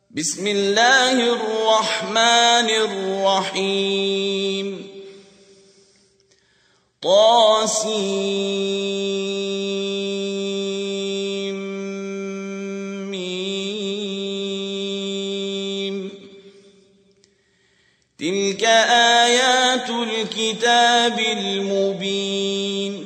بسم الله الرحمن الرحيم طاسيم تلك آيات الكتاب المبين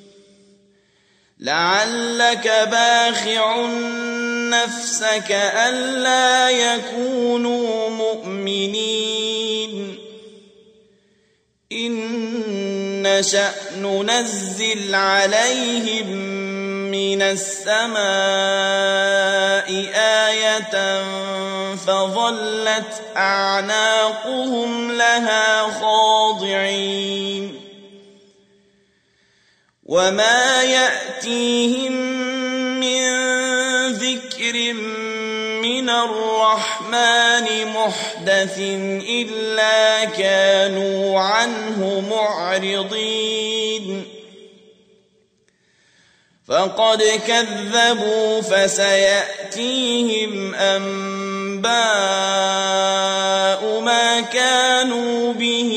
لعلك باخع نفسك ألا يكونوا مؤمنين إن نشأ ننزل عليهم من السماء آية فظلت أعناقهم لها خاضعين وما يأتيهم من ذكر من الرحمن محدث إلا كانوا عنه معرضين فقد كذبوا فسيأتيهم أنباء ما كانوا به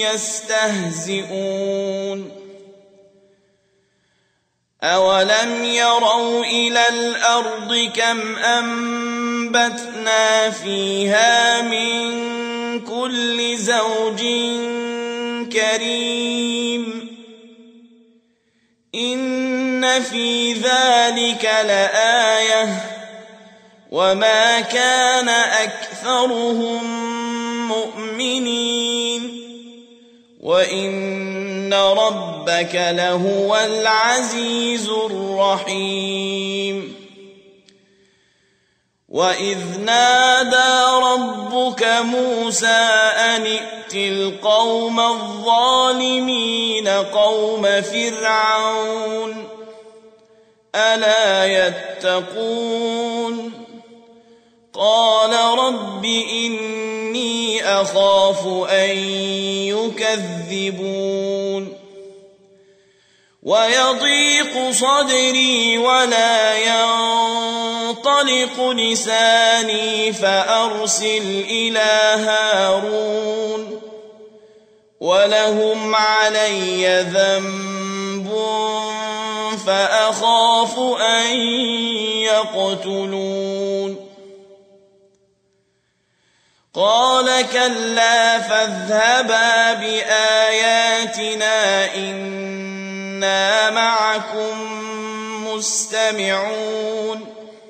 يستهزئون أولم يروا إلى الأرض كم أنبتنا فيها من كل زوج كريم إن في ذلك لآية وما كان أكثرهم مؤمنين وإن ربك لهو العزيز الرحيم وإذ نادى ربك موسى أن ائت القوم الظالمين قوم فرعون ألا يتقون قال رب إني أخاف أن يكذبون ويضيق صدري ولا ينطلق لساني فأرسل إلى هارون ولهم علي ذنب فأخاف أن يقتلون قال كلا فاذهبا بآياتنا إنا معكم مستمعون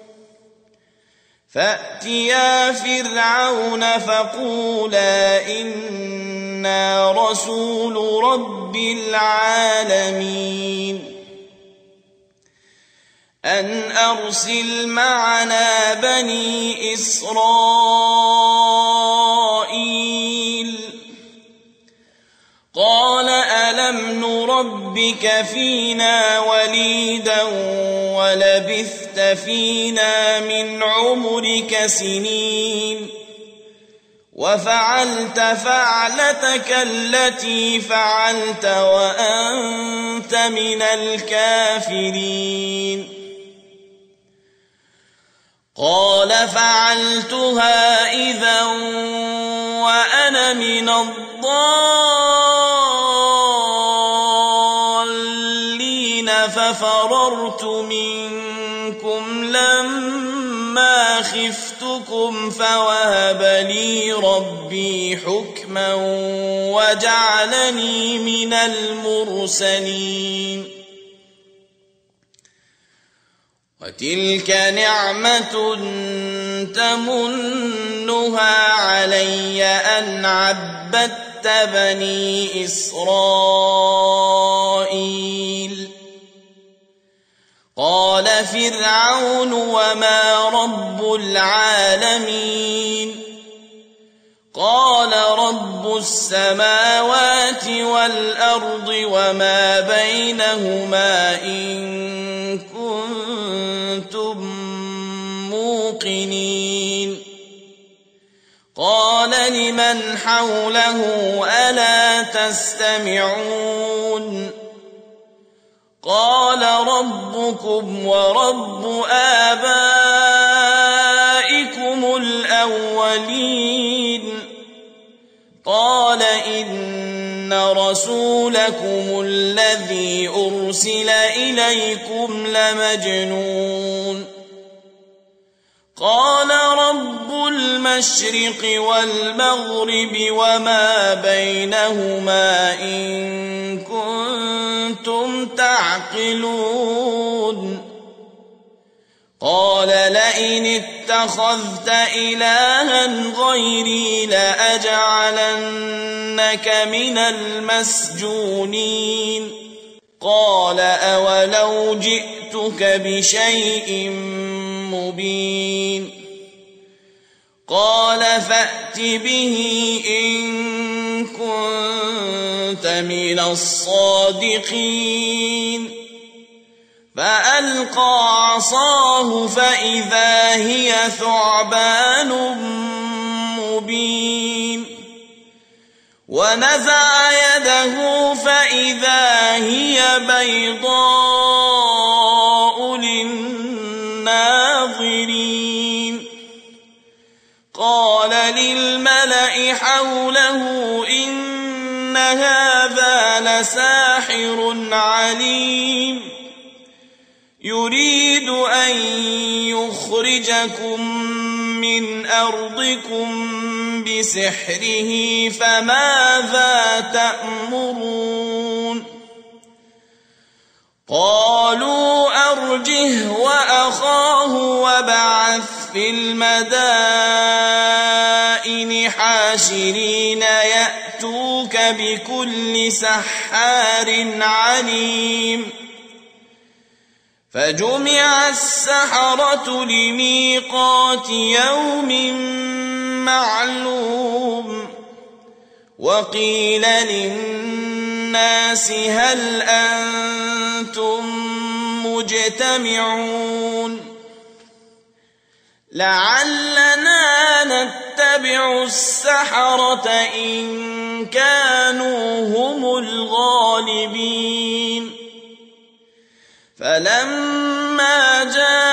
فأتيا فرعون فقولا إنا رسول رب العالمين أن أرسل معنا بني إسرائيل قال ألم نربك فينا وليدا ولبثت فينا من عمرك سنين وفعلت فعلتك التي فعلت وأنت من الكافرين قال فعلتها إذا وأنا من الضالين ففررت منكم لما خفتكم فوهب لي ربي حكما وجعلني من المرسلين وتلك نعمة تمنها علي أن عبدت بني إسرائيل قال فرعون وما رب العالمين قال رب السماوات والأرض وما بينهما إن كنتم موقنين قال لمن حوله ألا تستمعون قال ربكم ورب آبائكم الأولين قال إن رسولكم الذي أرسل إليكم لمجنون قال رب المشرق والمغرب وما بينهما إن كنتم تعقلون قال لئن اتخذت إلها غيري لأجعلنك من المسجونين قال أولو جئتك بشيء مبين قال فأت به إن كنت من الصادقين فألقى عصاه فإذا هي ثعبان مبين ونزع يده فإذا هي بيضاء للناظرين قال للملأ حوله إن هذا لساحر عليم يريد أن يخرجكم من أرضكم بسحره فماذا تأمرون قالوا أرجه وأخاه وابعث في المدائن حاشرين يأتوك بكل سحار عليم فجمع السحرة لميقات يوم معلوم وقيل للناس هل أنتم مجتمعون لعلنا نتبع السحرة إن كانوا هم الغالبين فلما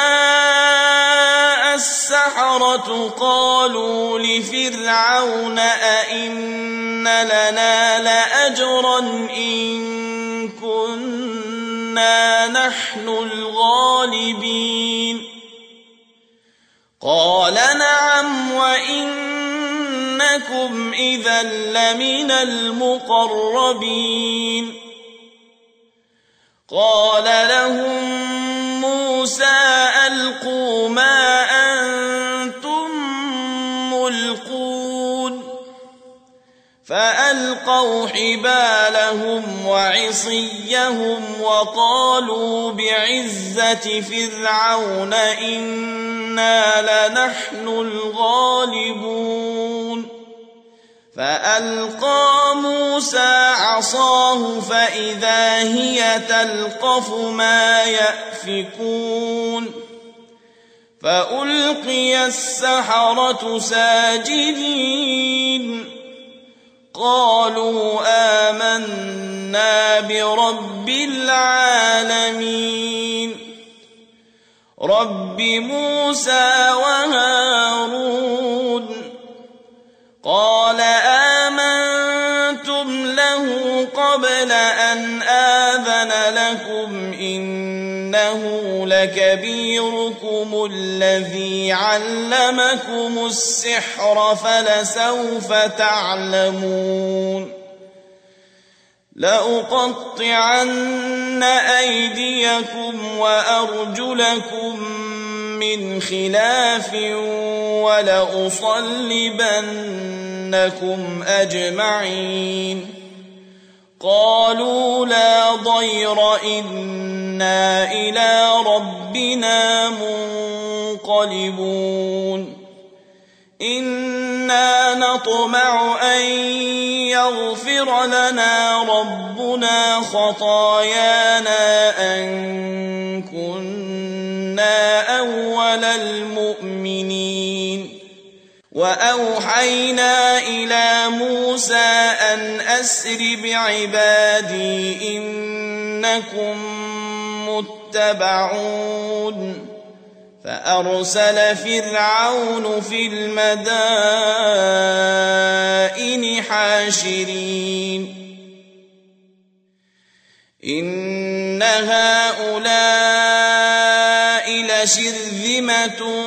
جاء السحرة قالوا لفرعون أئن لنا لأجرا إن كنا نحن الغالبين قال نعم وإنكم إذا لمن المقربين قال لهم موسى ألقوا ما أنتم ملقون فألقوا حبالهم وعصيهم وقالوا بعزة فرعون إنا لنحن الغالبون فألقى موسى عصاه فإذا هي تلقف ما يأفكون فألقي السحرة ساجدين قالوا آمنا برب العالمين رب موسى وهارون قال آمنتم له قبل أن آذن لكم إنه لكبيركم الذي علمكم السحر فلسوف تعلمون لأقطعن أيديكم وأرجلكم من خلاف ولأصلبنكم أجمعين قالوا لا ضير إنا إلى ربنا منقلبون إنا نطمع أن يغفر لنا ربنا خطايانا أن كنا أول المؤمنين وأوحينا إلى موسى أن أسر بعبادي إنكم متبعون فأرسل فرعون في المدائن حاشرين إن هؤلاء لشرذمة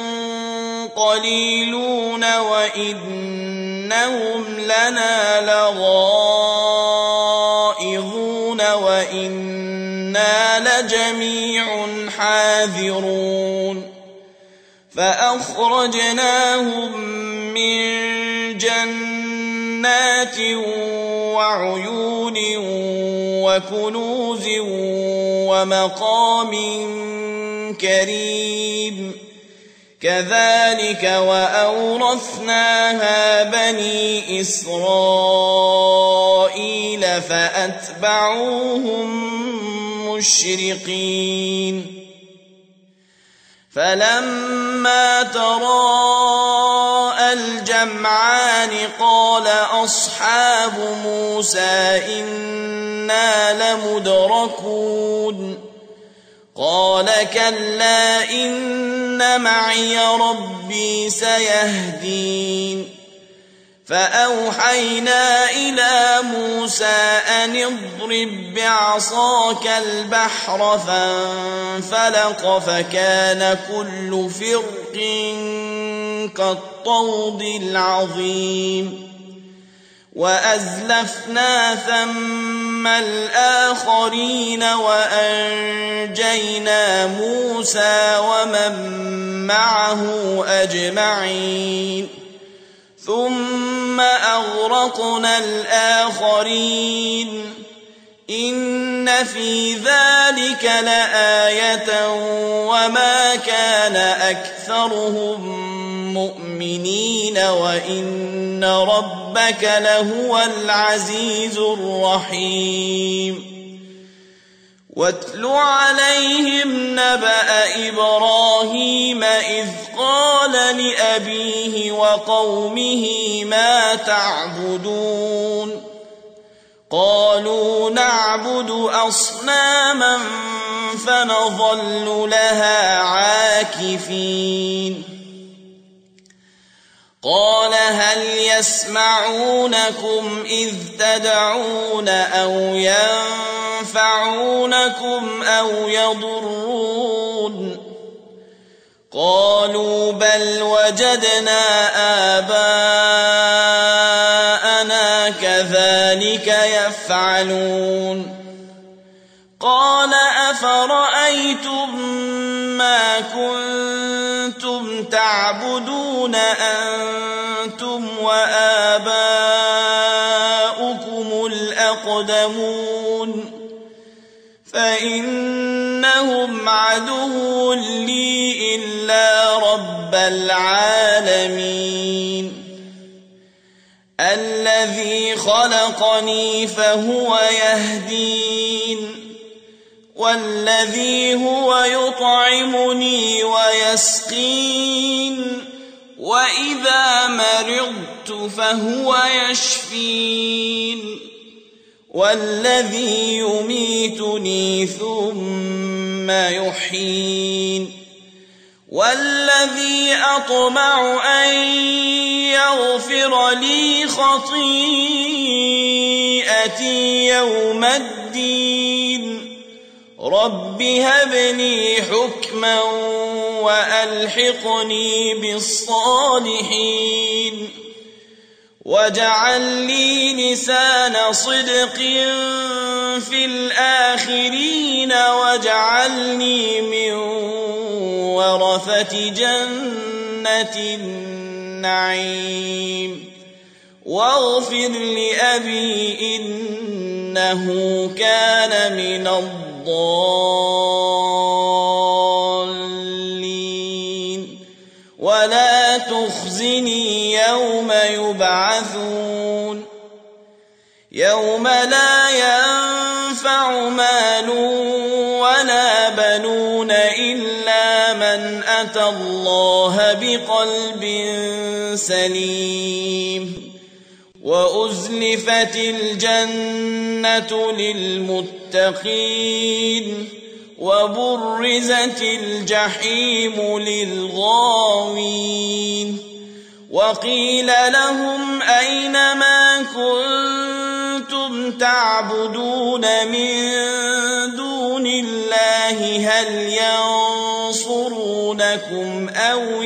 قليلون وإنهم لنا لغائظون وإنا لجميع حاذرون فأخرجناهم من جنات وعيون وكنوز ومقام كريم كذلك وأورثناها بني إسرائيل فأتبعوهم مشرقين فلما تراءى الجمعان قال أصحاب موسى إنا لمدركون قال كلا إن معي ربي سيهدين فأوحينا إلى موسى أن اضرب بعصاك البحر فانفلق فكان كل فرق كالطود العظيم وأزلفنا ثم الآخرين وأنجينا موسى ومن معه أجمعين ثم أغرقنا الآخرين إن في ذلك لآية وما كان أكثرهم مؤمنين وإن ربك لهو العزيز الرحيم واتل عليهم نبأ إبراهيم إذ قال لأبيه وقومه ما تعبدون قالوا نعبد أصناما فنظل لها عاكفين قال هل يسمعونكم إذ تدعون أو ينفعونكم أو يضرون قالوا بل وجدنا آباءنا كذلك يفعلون قال أفرأيتم ما كنتم تعبدون أنتم وآباؤكم الأقدمون فإنهم عدو لي إلا رب العالمين الذي خلقني فهو يهدين والذي هو يطعمني ويسقين وإذا مرضت فهو يشفين والذي يميتني ثم يحيين والذي أطمع أن يغفر لي خطيئتي يوم الدين رب هب لي حكما وألحقني بالصالحين واجعل لي لسان صدق في الآخرين واجعلني من ورثة جنة النعيم واغفر لأبي إنه كان من الضالين ولا تخزني يوم يبعثون يوم لا ينفع مال ولا بنون إلا من أتى الله بقلب سليم وأزلفت الجنة للمتقين وبرزت الجحيم للغاوين وقيل لهم أين ما كنتم تعبدون من دون الله هل ينصرونكم أو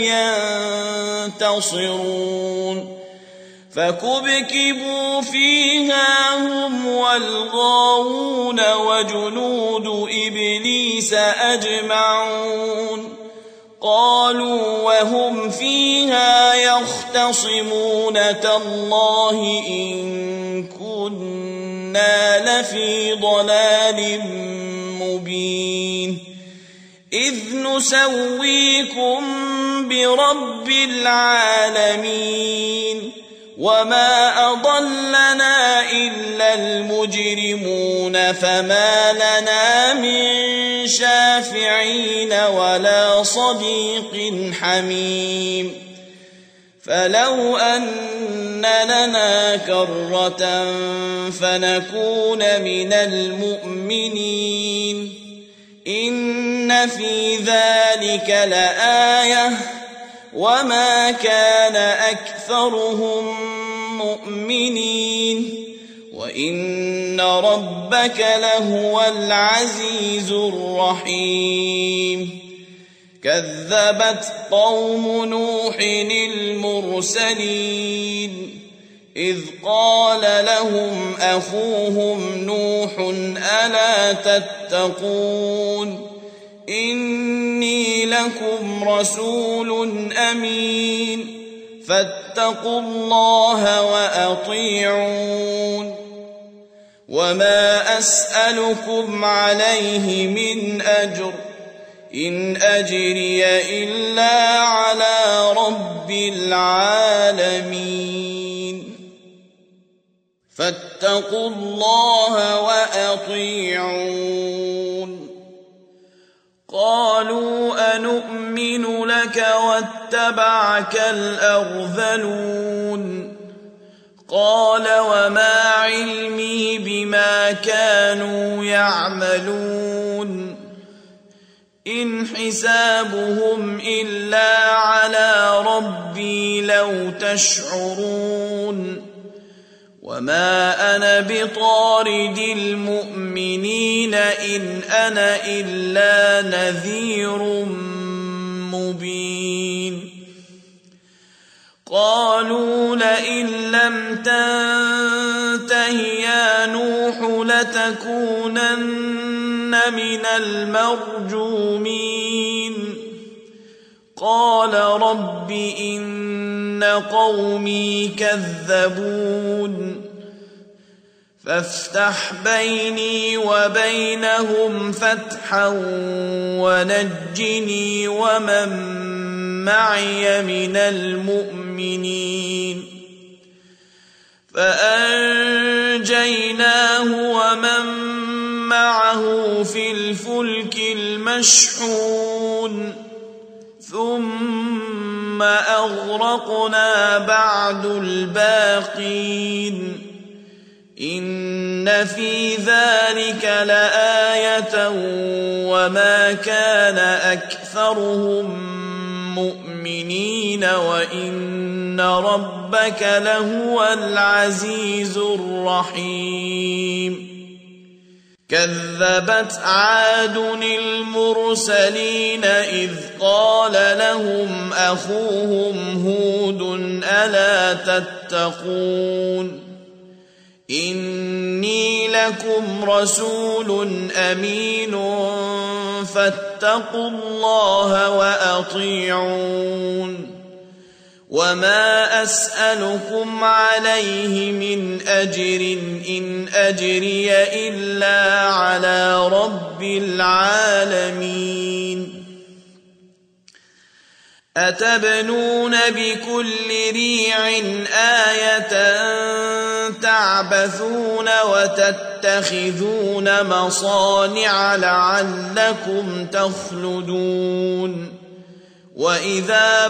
ينتصرون فكبكبوا فيها هم والغاوون وجنود إبليس أجمعون قالوا وهم فيها يختصمون تالله إن كنا لفي ضلال مبين إذ نسويكم برب العالمين وما أضلنا إلا المجرمون فما لنا من شافعين ولا صديق حميم فلو أن لنا كرة فنكون من المؤمنين إن في ذلك لآية وما كان أكثرهم مؤمنين وإن ربك لهو العزيز الرحيم كذبت قوم نوح المرسلين إذ قال لهم أخوهم نوح ألا تتقون إني لكم رسول أمين فاتقوا الله وأطيعون وما أسألكم عليه من أجر إن أجري إلا على رب العالمين فاتقوا الله وأطيعون قالوا أنؤمن لك واتبعك الأرذلون قال وما علمي بما كانوا يعملون إن حسابهم إلا على ربي لو تشعرون وما أنا بطارد المؤمنين إن أنا إلا نذير مبين قالوا لئن لم تنته يا نوح لتكونن من المرجومين قال رب إن قومي كذبون فافتح بيني وبينهم فتحا ونجني ومن معي من المؤمنين فأنجيناه ومن معه في الفلك المشحون ثم أغرقنا بعد الباقين إن في ذلك لآية وما كان أكثرهم مؤمنين وإن ربك لهو العزيز الرحيم كذبت عاد المرسلين إذ قال لهم أخوهم هود ألا تتقون إني لكم رسول أمين فاتقوا الله وأطيعون وما أسألكم عليه من أجر إن أجري إلا على رب العالمين أتبنون بكل ريع آية تعبثون وتتخذون مصانع لعلكم تخلدون وإذا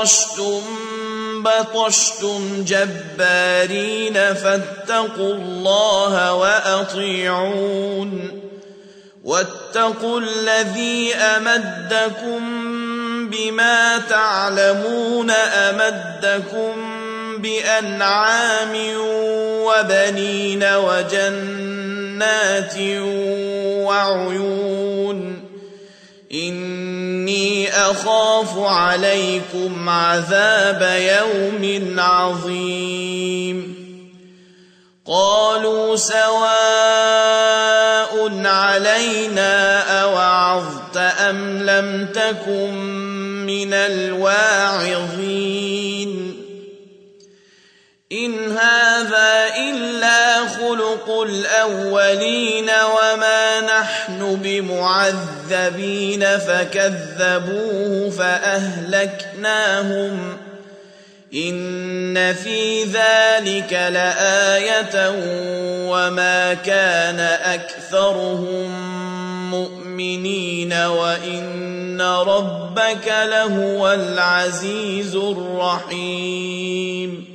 بطشتم جبارين فاتقوا الله وأطيعون واتقوا الذي أمدكم بما تعلمون أمدكم بأنعام وبنين وجنات وعيون إني أخاف عليكم عذاب يوم عظيم قالوا سواء علينا أوعظت أم لم تكن من الواعظين إن هذا إلا خلق الأولين وما نحن بمعذبين فكذبوه فأهلكناهم إن في ذلك لآية وما كان أكثرهم مؤمنين وإن ربك لهو العزيز الرحيم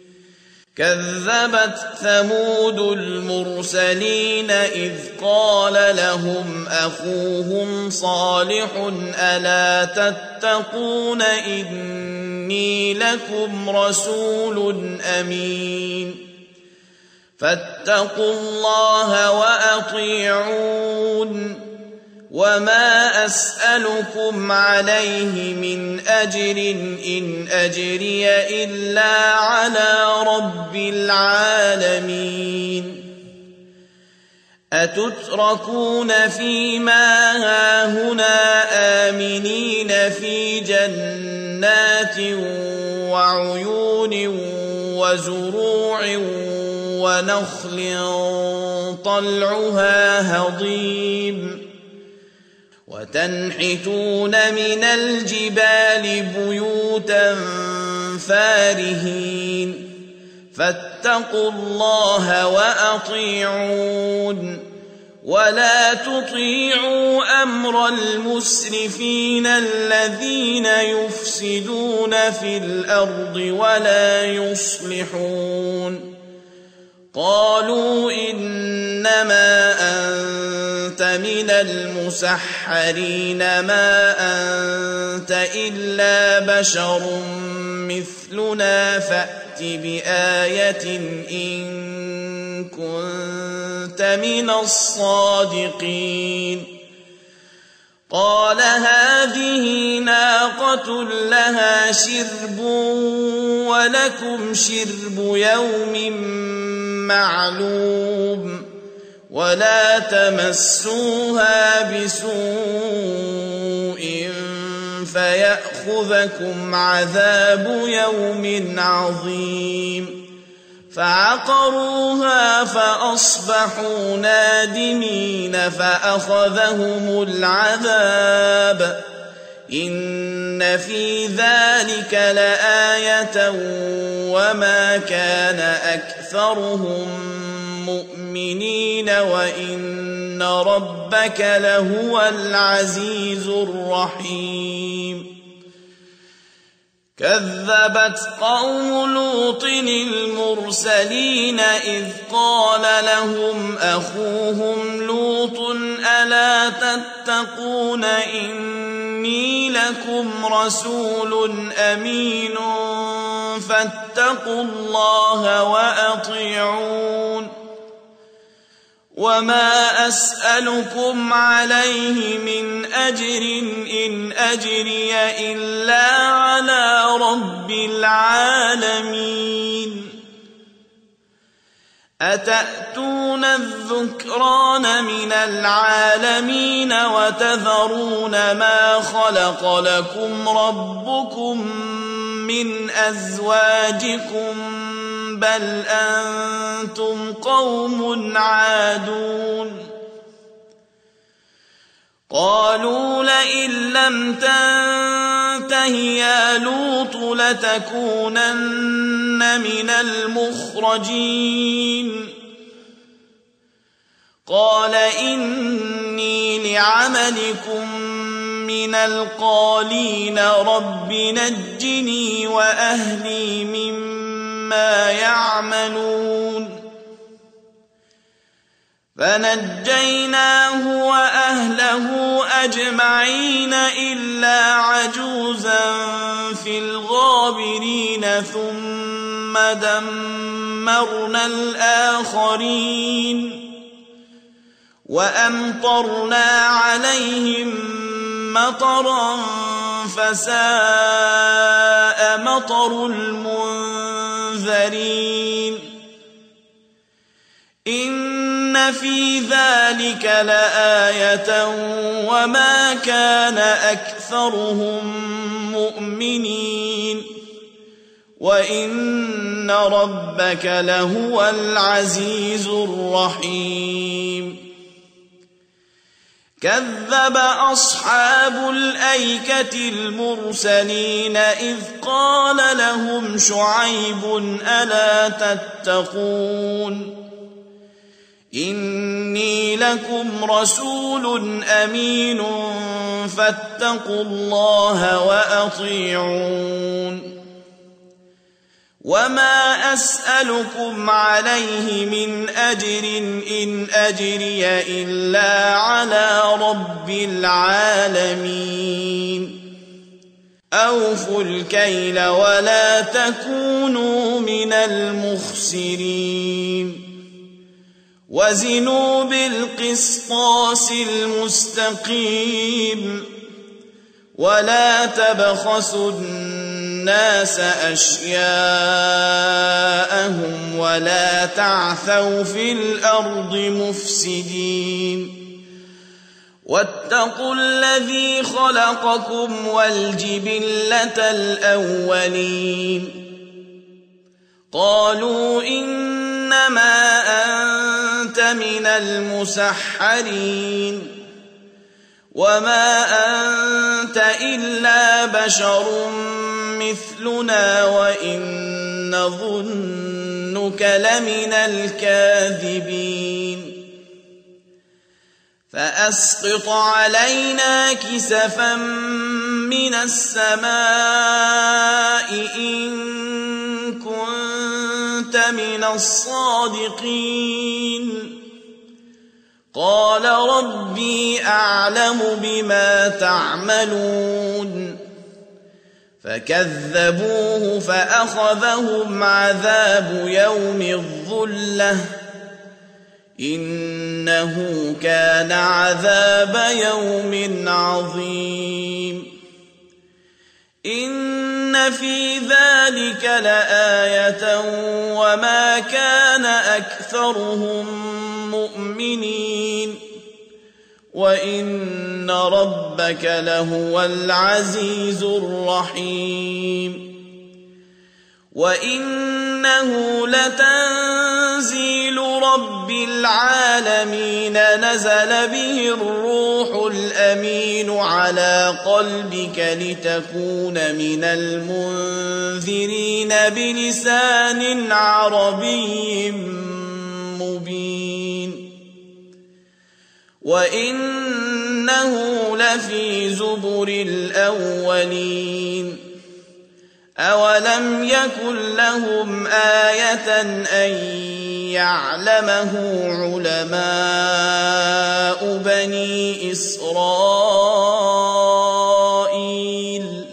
كذبت ثمود المرسلين إذ قال لهم أخوهم صالح ألا تتقون إني لكم رسول أمين فاتقوا الله وأطيعون وما أسألكم عليه من أجر إن أجري إلا على رب العالمين أتتركون فيما هاهنا آمنين في جنات وعيون وزروع ونخل طلعها هضيم وتنحتون من الجبال بيوتا فارهين فاتقوا الله وأطيعون ولا تطيعوا أمر المسرفين الذين يفسدون في الأرض ولا يصلحون قالوا إنما أنت من المسحرين ما أنت إلا بشر مثلنا فأت بآية إن كنت من الصادقين قال هذه ناقة لها شرب ولكم شرب يوم معلوم ولا تمسوها بسوء فيأخذكم عذاب يوم عظيم فعقروها فأصبحوا نادمين فأخذهم العذاب إن في ذلك لآية وما كان أكثرهم مؤمنين وإن ربك لهو العزيز الرحيم كذبت قوم لوط المرسلين إذ قال لهم أخوهم لوط ألا تتقون إني لكم رسول أمين فاتقوا الله وأطيعون وما أسألكم عليه من أجر إن أجري إلا على رب العالمين أتأتون الذكران من العالمين وتذرون ما خلق لكم ربكم من أزواجكم بل أنتم قوم عادون قالوا لئن لم تنته يا لوط لتكونن من المخرجين قال إني لعملكم من القالين رب نجني وأهلي مما يعملون فنجيناه وأهله أجمعين إلا عجوزا في الغابرين ثم دمرنا الآخرين وأمطرنا عليهم مطرا فساء مطر المنذرين إن في ذلك لآية وما كان أكثرهم مؤمنين وإن ربك لهو العزيز الرحيم كذب أصحاب الأيكة المرسلين إذ قال لهم شعيب ألا تتقون إني لكم رسول أمين فاتقوا الله وأطيعون وما أسألكم عليه من أجر إن أجري إلا على رب العالمين أوفوا الكيل ولا تكونوا من المخسرين وزنوا بالقسطاس المستقيم ولا تبخسوا الناس أشياءهم ولا تعثوا في الأرض مفسدين واتقوا الذي خلقكم والجبلة الأولين قالوا إنما أنت من المسحرين وما أنت إلا بشر مثلنا وإن نظنك لمن الكاذبين فأسقط علينا كسفا من السماء إن كنت من الصادقين قال ربي أعلم بما تعملون فكذبوه فأخذهم عذاب يوم الظلة إنه كان عذاب يوم عظيم إن في ذلك لآية وما كان أكثرهم مؤمنين وإن ربك لهو العزيز الرحيم وإنه لتنزيل رب العالمين نزل به الروح الأمين على قلبك لتكون من المنذرين بلسان عربي مبين وإنه لفي زبر الأولين أولم يكن لهم آية أن يعلمه علماء بني إسرائيل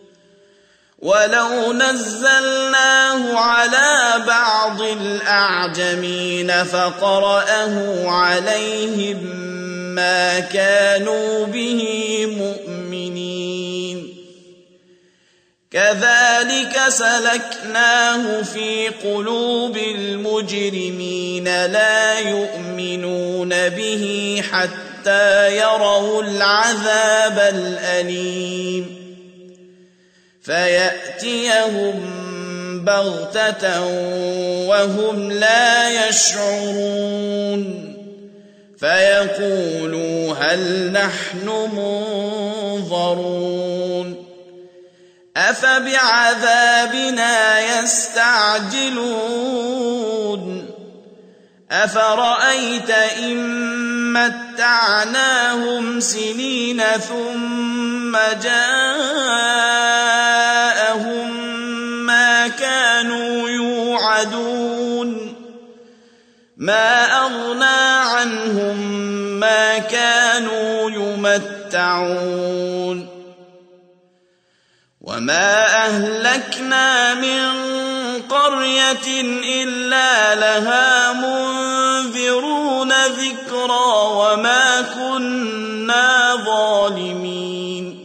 ولو نزلناه على بعض الأعجمين فقرأه عليهم ما كانوا به مؤمنين كذلك سلكناه في قلوب المجرمين لا يؤمنون به حتى يروا العذاب الأليم فيأتيهم بغتة وهم لا يشعرون فيقولوا هل نحن منظرون أفبعذابنا يستعجلون أفرأيت إن متعناهم سنين ثم جاءهم ما كانوا يوعدون ما أغنى عنهم ما كانوا يمتعون وما أهلكنا من قرية إلا لها منذرون ذكرى وما كنا ظالمين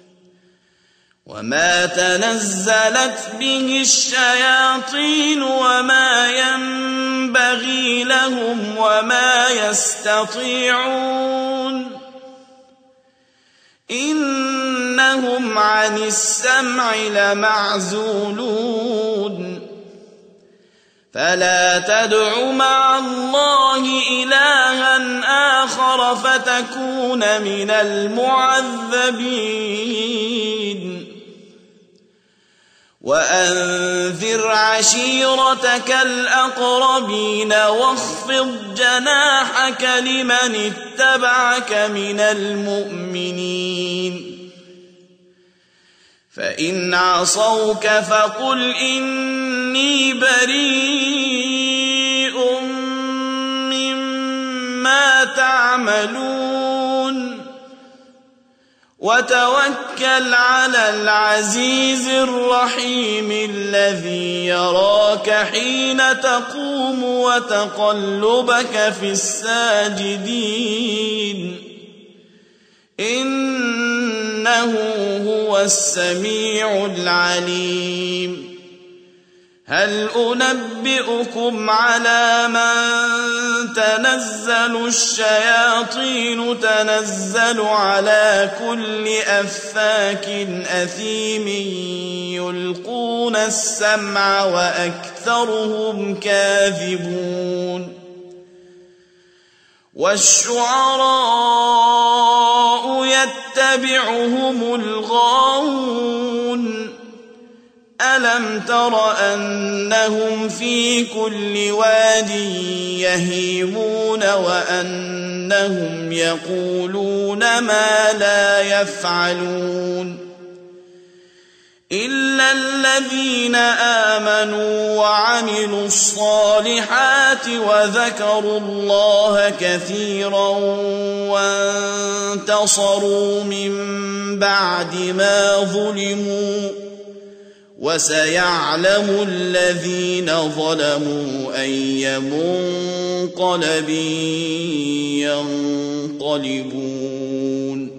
وما تنزلت به الشياطين وما ينبغي لهم وما يستطيعون إنهم عن السمع لمعزولون فلا تدع مع الله إلها آخر فتكون من المعذبين وأنذر عشيرتك الأقربين واخفض جناحك لمن اتبعك من المؤمنين فإن عصوك فقل إني بريء مما تعملون وتوكل على العزيز الرحيم الذي يراك حين تقوم وتقلبك في الساجدين إنه هو السميع العليم هل أنبئكم على من تنزل الشياطين تنزل على كل أفاك أثيم يلقون السمع وأكثرهم كاذبون والشعراء يتبعهم الغاوون ألم تر أنهم في كل واد يهيمون وأنهم يقولون ما لا يفعلون إلا الذين آمنوا وعملوا الصالحات وذكروا الله كثيرا وانتصروا من بعد ما ظلموا وسيعلم الذين ظلموا أي منقلب ينقلبون